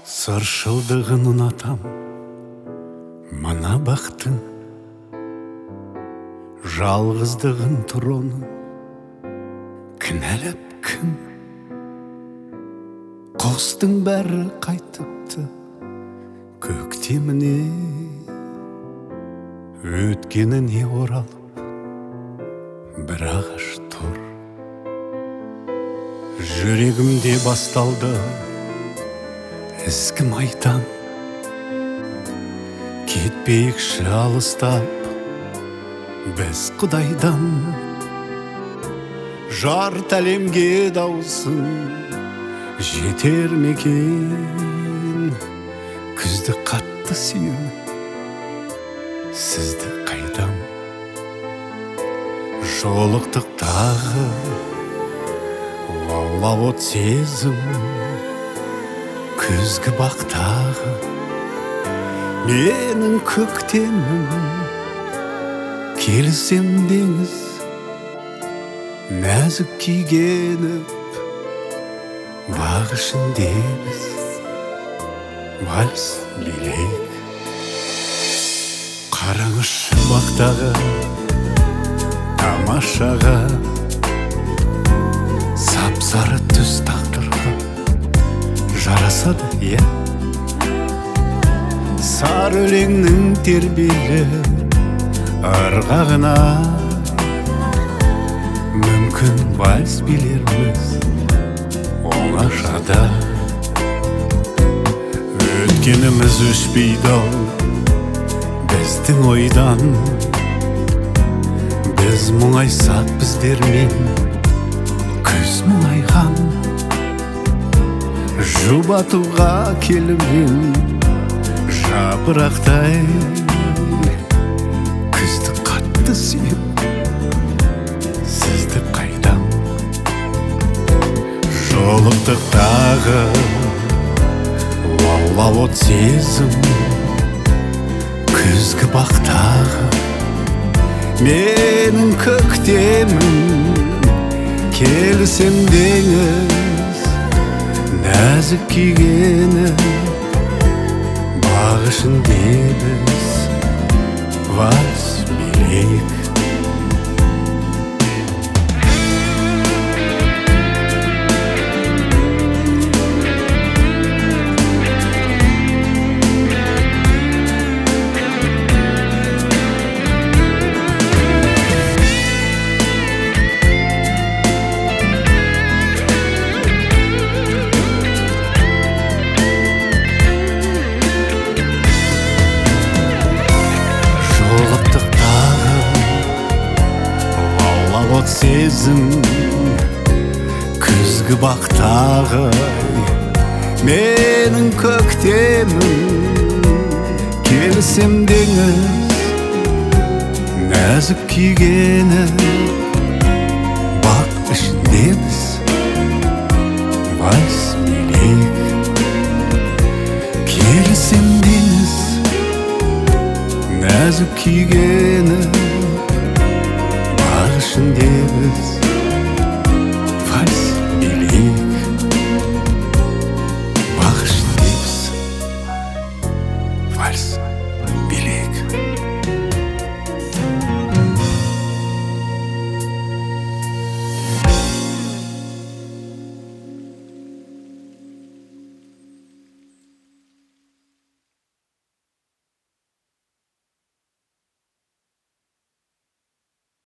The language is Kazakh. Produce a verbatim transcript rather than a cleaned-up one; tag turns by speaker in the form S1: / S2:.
S1: Сыршылдығын ұнатам, мына бақтың, жалғыздығын тұроның, кінәлап кім? Құстың бәрі қайтыпты көктеміне, өткеніне оралып, бір ағаш тұр. Жүрегімде басталды ізгі майдан, кетпейікші алыстап біз Құдайдан. Жарт әлемге даусың жетер мекен, күзді қатты сүйем, сізді қайдам. Жолықтық тағы, лаулап от сезім, күзгі бақтағы менің көктемім. Келсем деңіз нәзік күйгеніп, бақ ішінде біз вальс билейік. Қараңызшы бақтағы тамашаға, сап-сары түс тағдырға жарасады, е? Сары өлеңнің тербелі ырғағына мүмкін вальс билерміз оңашада. Өткеніміз өшпейді-ау біздің ойдан, біз мұңайсақ біздермен күз мұңайған. Жұбатуға келумен жапырақтай, күзді қатты сүйіп, сізді қайдам. Жолықтық тағы, лаулап от сезім, күзгі бақтағы менің көктемім. Келсем деңіз нәзік күйгені, бақ ішінде біз вальс билейік. От сезім, күзгі бақтағы менің көктемім. Келсем деңіз нәзік күйгені, бақ ішінде біз вальс билейік. Келсем деңіз нәзік күйгені,